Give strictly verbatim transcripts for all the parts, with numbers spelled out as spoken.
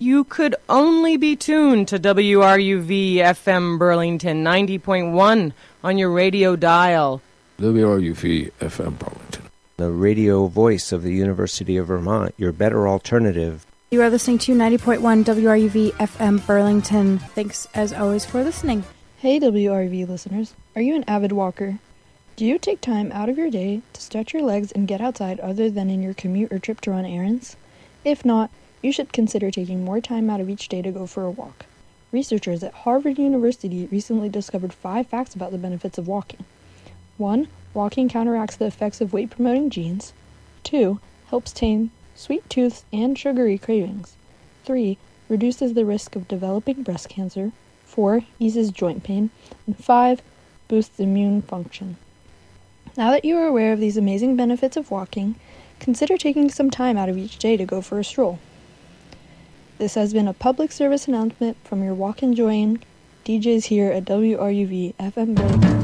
You could only be tuned to W R U V F M Burlington ninety point one on your radio dial. W R U V F M Burlington. The radio voice of the University of Vermont, your better alternative. You are listening to ninety point one W R U V F M Burlington. Thanks, as always, for listening. Hey, W R U V listeners. Are you an avid walker? Do you take time out of your day to stretch your legs and get outside other than in your commute or trip to run errands? If not, you should consider taking more time out of each day to go for a walk. Researchers at Harvard University recently discovered five facts about the benefits of walking. one. Walking counteracts the effects of weight-promoting genes. two. Helps tame sweet tooth and sugary cravings. three. Reduces the risk of developing breast cancer. four. Eases joint pain. And five. Boosts immune function. Now that you are aware of these amazing benefits of walking, consider taking some time out of each day to go for a stroll. This has been a public service announcement from your walk-enjoying D Js here at W R U V F M Burlington.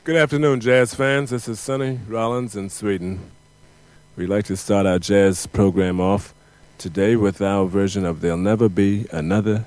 Good afternoon, jazz fans. This is Sonny Rollins in Sweden. We'd like to start our jazz program off today with our version of There'll Never Be Another.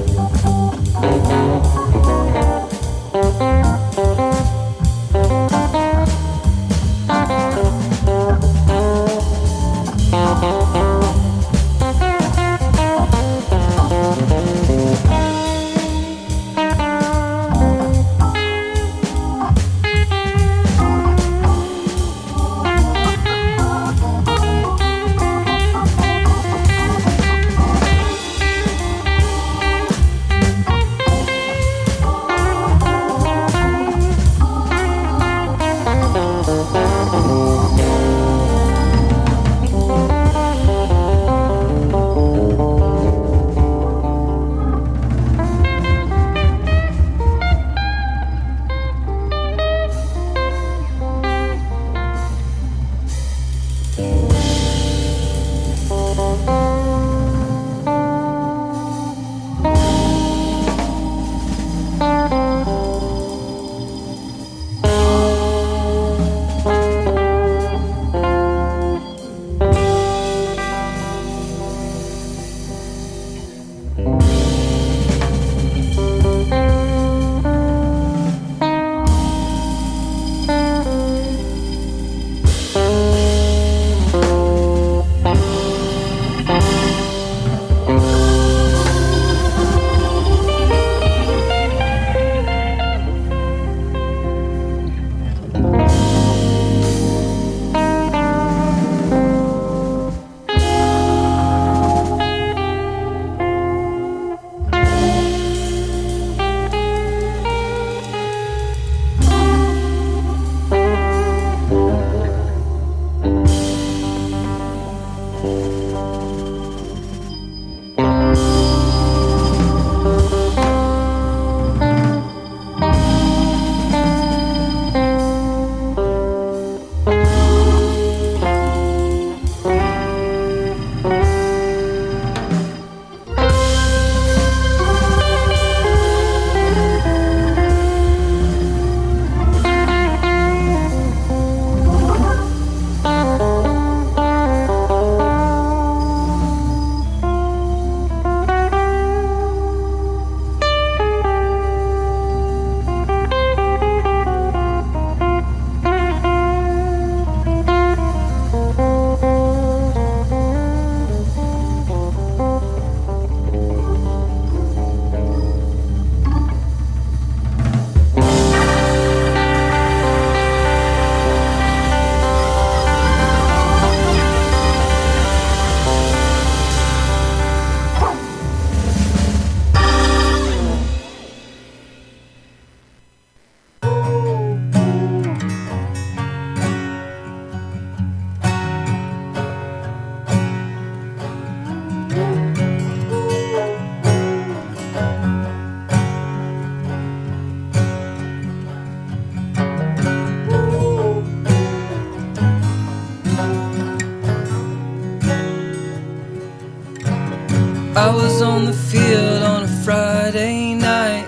I was on the field on a Friday night.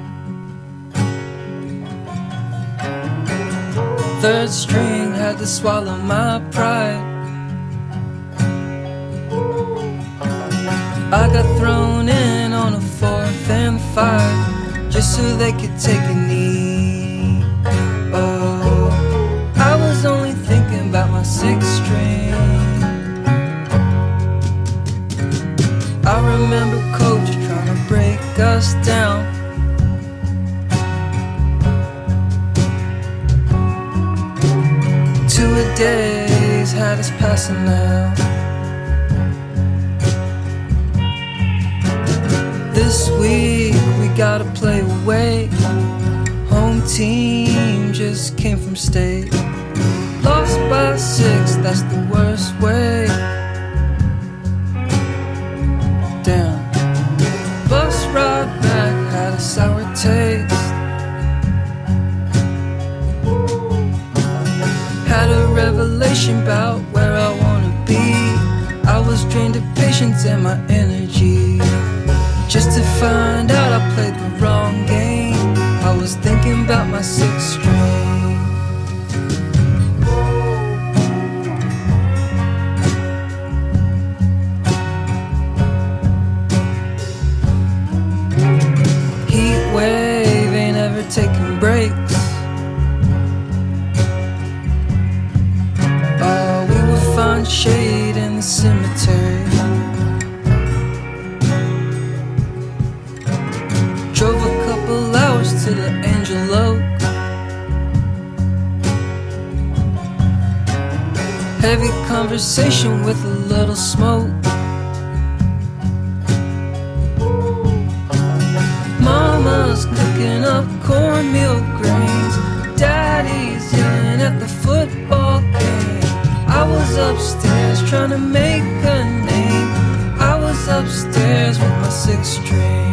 Third string had to swallow my pride. I got thrown in on a fourth and five just so they could take a knee. Oh, I was only thinking about my sixth string. I remember coach trying to break us down. Two-a-days had us passing out. This week we gotta play away. Home team just came from state. Lost by six, that's the worst way. Damn. Bus ride back had a sour taste. Had a revelation about where I wanna be. I was drained of patience and my energy, just to find out I played the wrong game. I was thinking about my sixth string. taking breaks. Oh, we would find shade in the cemetery. Drove a couple hours to the Angel Oak. Heavy conversation with a little smoke. Mama's cooking up cornmeal grains. Daddy's yelling at the football game. I was upstairs trying to make a name. I was upstairs with my sixth string.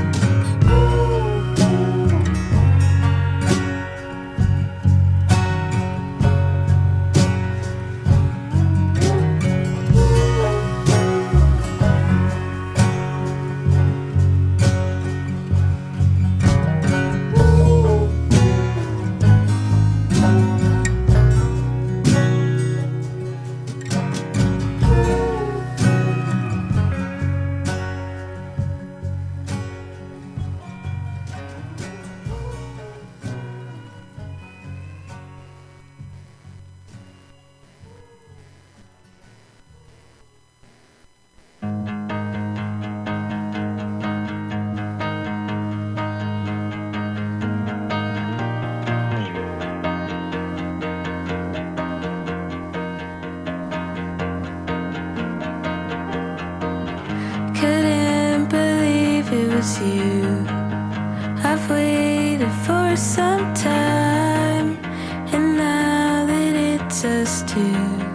Couldn't believe it was you. I've waited for some time, and now that it's us two,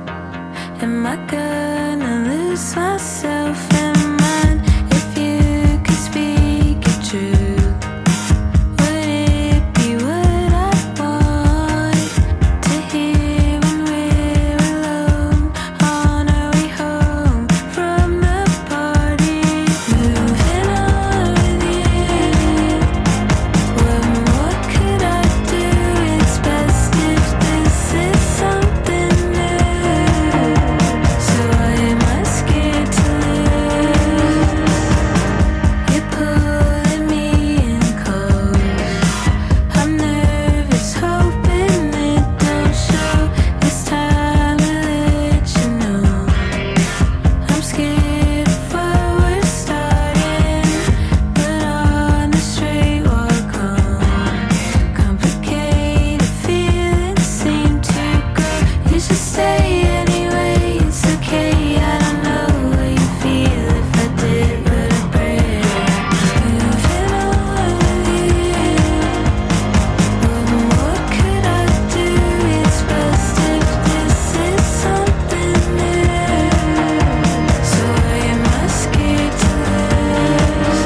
am I gonna lose myself in mine? If you could speak it true, would it be what I want to hear when we're alone on our way home from the party? Moving on with you. What more could I do? It's best if this is something new. So why am I scared to lose? You're pulling me in close. I'm nervous, hoping it don't show. This time I let you know. I'm scared of what we're starting, but on the straight walk home, complicated feelings seem to grow. You should stay anyway, it's okay. I don't know what you feel if I did what I pray. Moving on with you. What more could I do? It's best if this is something new. So why am I scared to lose?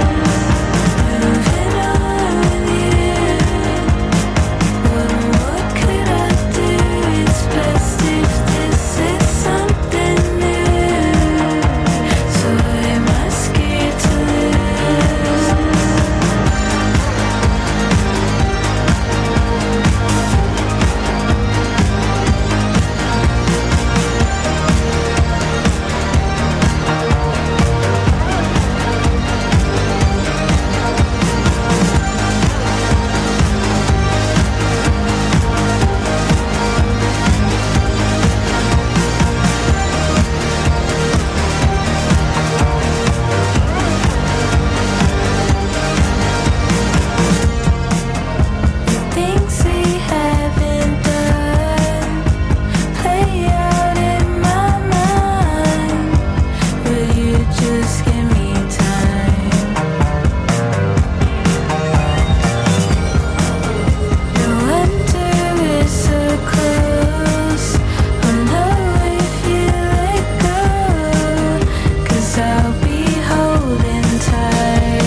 Moving on with you. What more could I do? It's best if this is something new. So why am I scared to lose? Things we haven't done play out in my mind. Will you just give me time? No wonder we're so close. I'll know if you let go, 'cause I'll be holding tight.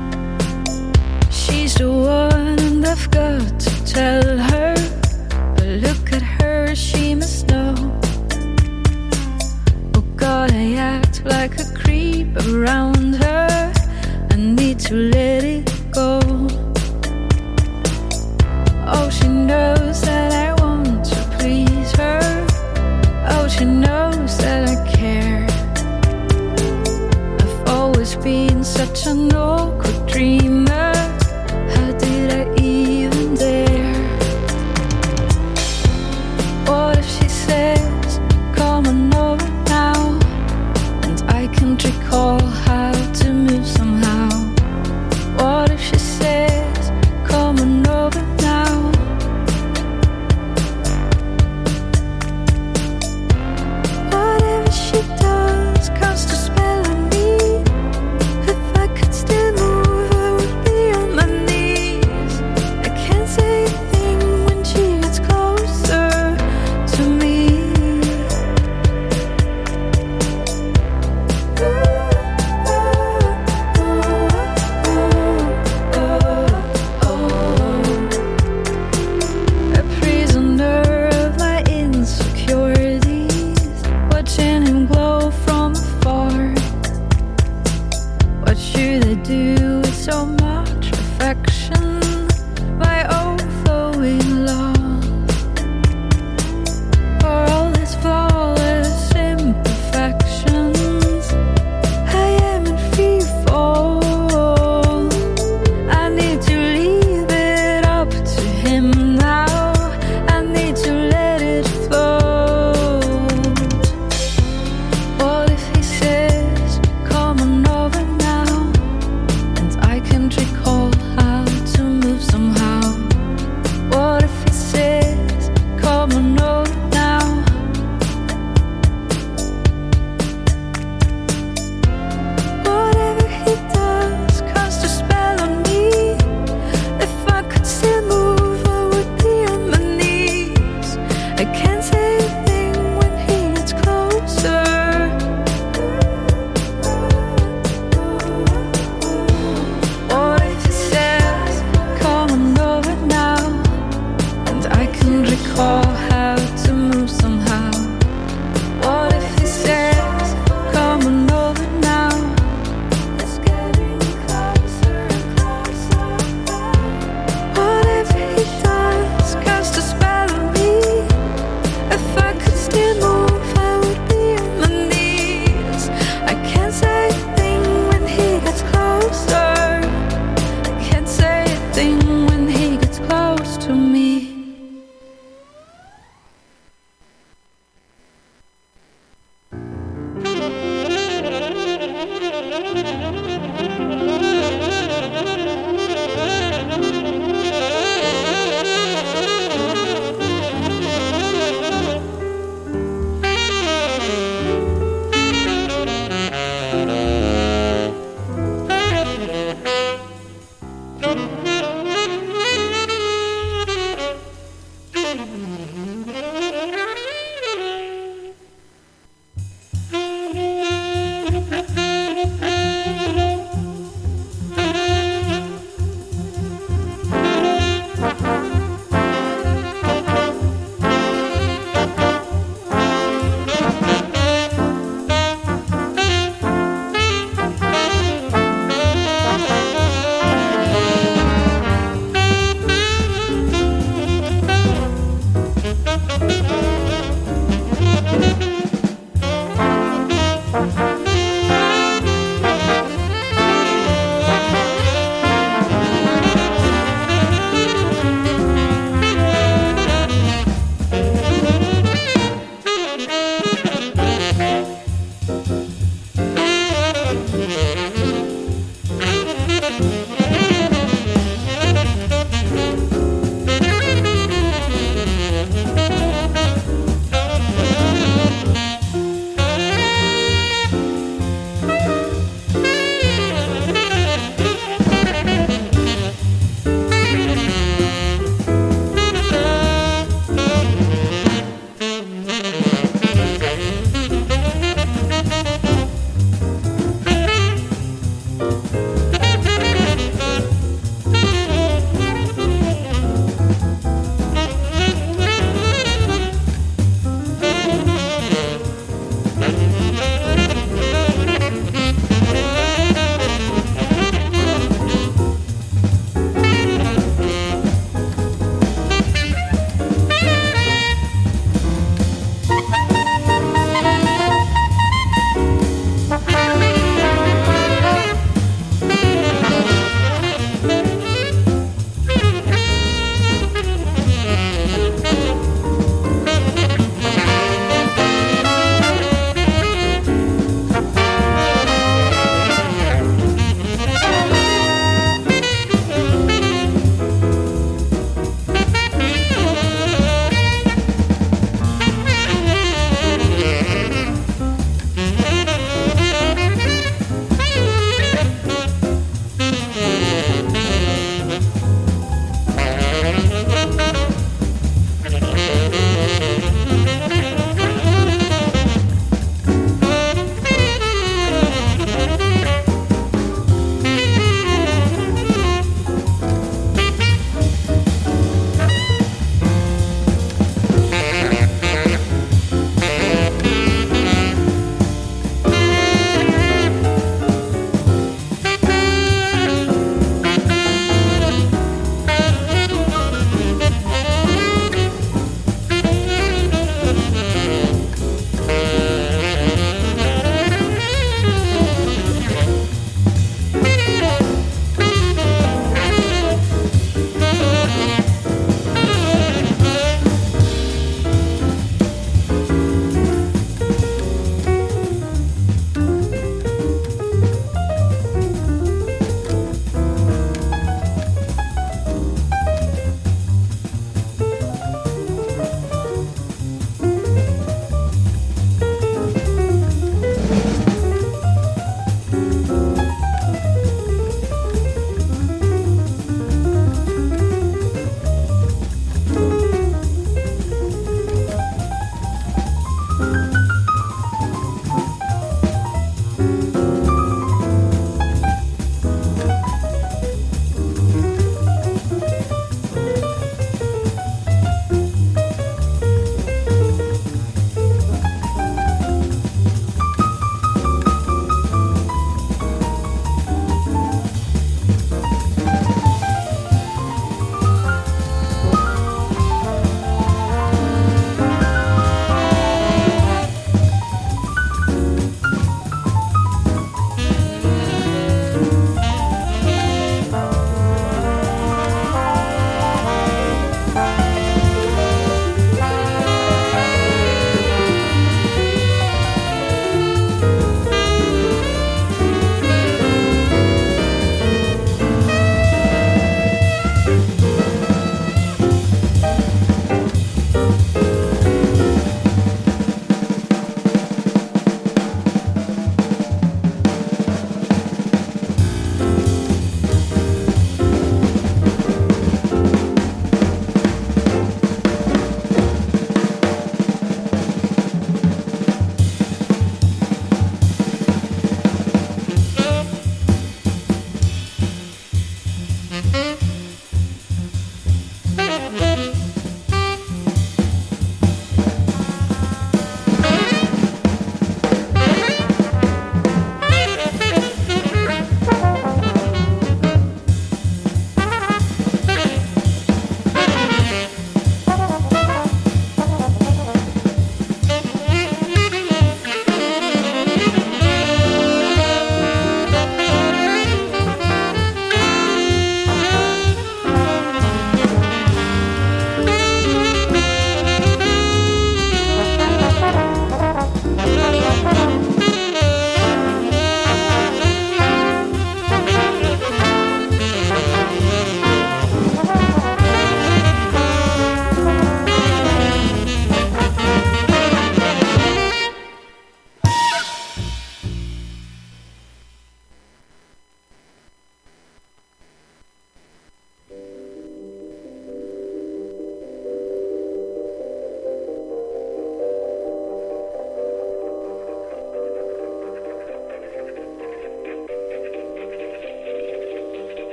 She's the one I've got to tell her, but around her. I need to let it go. Oh, she knows that I want to please her. Oh, she knows that I care. I've always been such an awkward dreamer. How did I even dare? What if she says, come on over now? And I can't recall how to move somehow.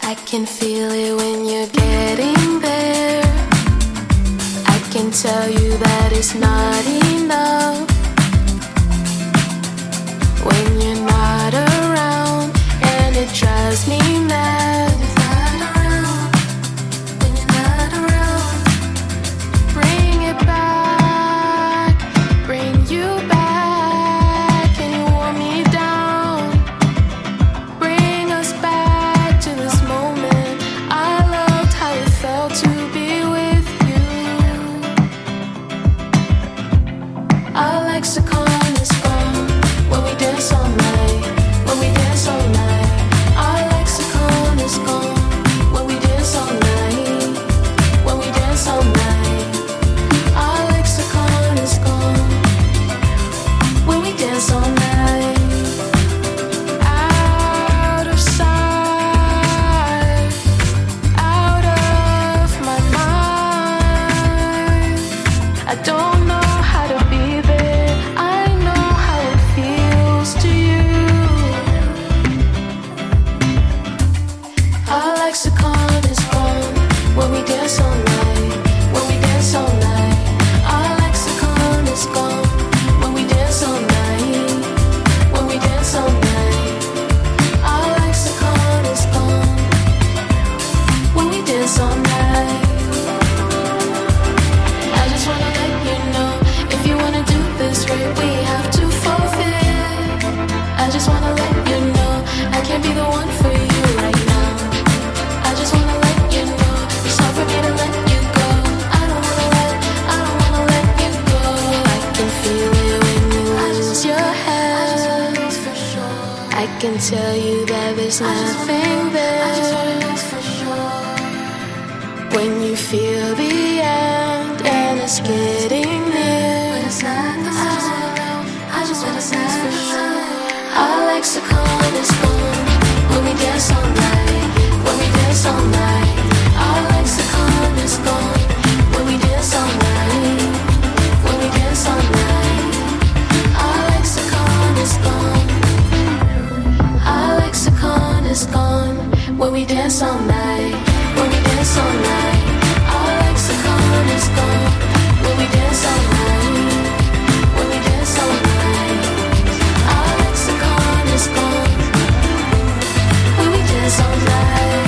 I can feel it when you're getting there. I can tell you that it's not enough when you're not around, and it drives me mad. When you're not around, bring it back, bring you back, and you want me down. Bring us back to this moment. I loved how it felt to be with you. Our lexicon is gone when we dance all night, when we dance all night. Our lexicon is gone when we dance all night, when we dance all night. Our lexicon is gone when we dance all night. Out of sight, out of my mind. I don't know how to be there. I know how it feels to you. Our lexicon is gone when we dance all night, when we dance all night. Our lexicon is gone when we dance all night, when we dance all night. Our lexicon is gone when we dance all night. I just wanna let you know, if you wanna do this right, we have to forfeit. I just wanna let you know, I can't be the one for you right now. I just wanna let you know, it's hard for me to let you go. I don't wanna let, I don't wanna let you go. I can feel it when you lose your head. I can tell you that there's nothing there. When you feel the end and it's getting near, I just wanna say for sure. Our lexicon is gone when we dance all night, when we dance all night. Our lexicon is gone when we dance all night, when we dance all night. Our lexicon is gone. Our lexicon is gone when we dance all night, when we dance all night. Our lexicon is gone when we dance all night, when we dance all night. Our lexicon is gone when we dance all night.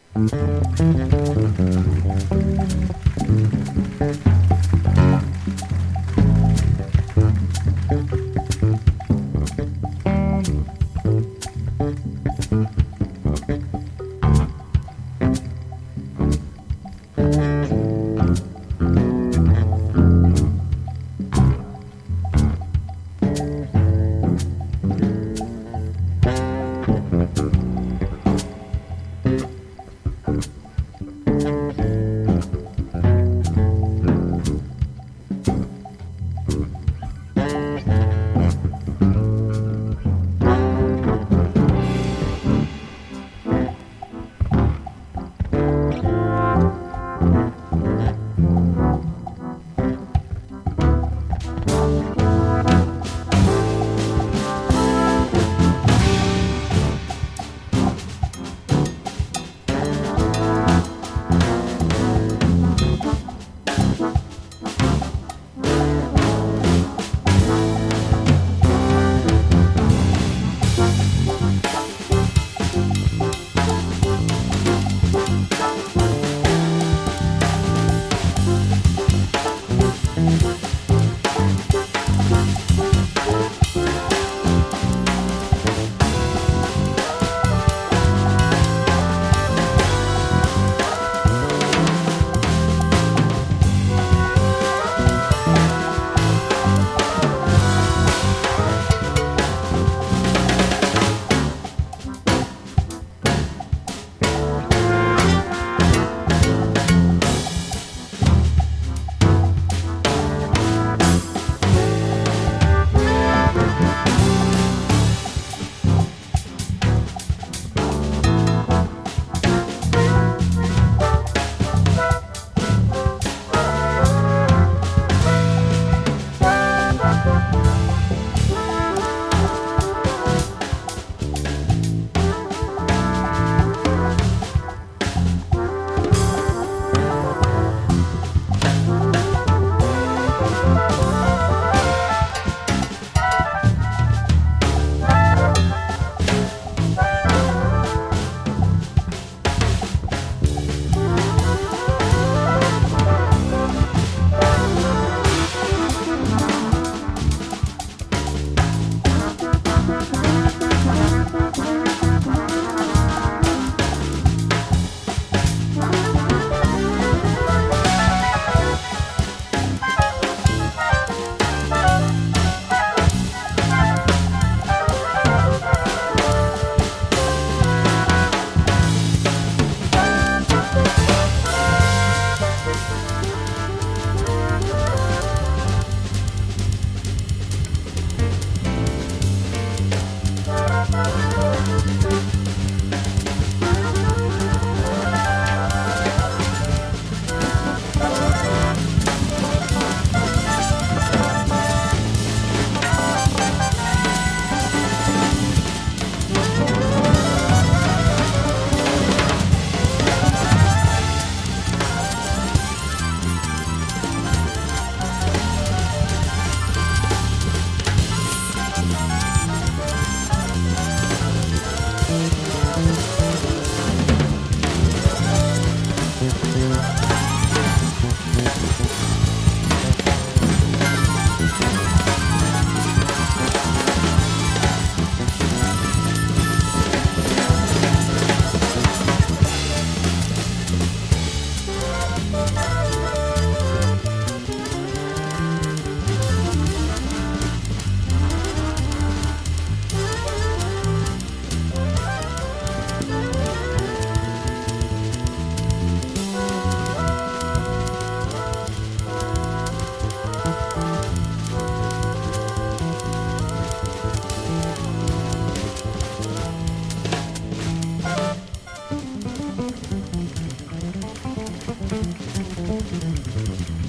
Thank you.